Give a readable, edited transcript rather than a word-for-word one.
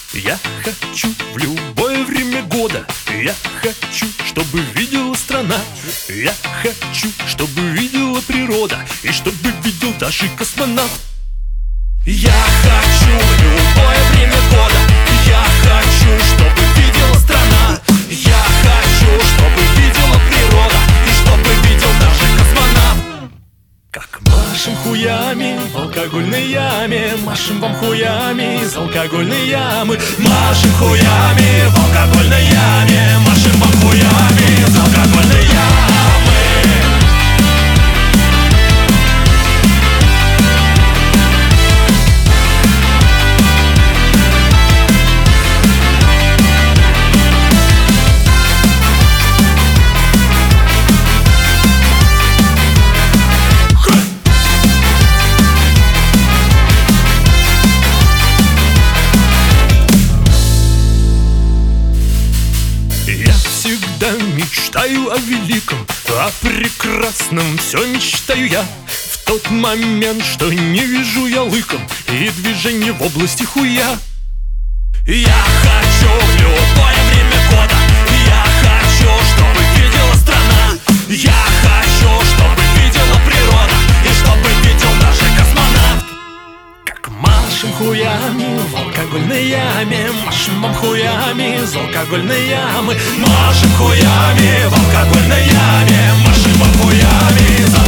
Я хочу в любое время года. Я хочу, чтобы видела страна. Я хочу, чтобы видела природа. И чтобы видел даже космонавт. Я хочу в любое время года. Я хочу, чтобы видела страна. Я хочу, чтобы видела природа. И чтобы видел даже космонавт. Как машем хуями в алкогольной яме. Машем вам хуями из алкогольной ямы. Машем хуями в алкогольной яме. Машем вам хуями из алкогольной ямы. Всегда мечтаю о великом, о прекрасном все мечтаю я. В тот момент, что не вижу я лыком и движение в области хуя. Я хочу в любое время года. Я хочу, чтобы видела страна. Я хочу, чтобы видела природа. И чтобы видел даже космонавт. Как машем хуями в алкогольной яме. Машем вам хуями из алкогольной ямы. Машем хуями в алкогольной яме. Машем вам хуями из алкогольной ямы.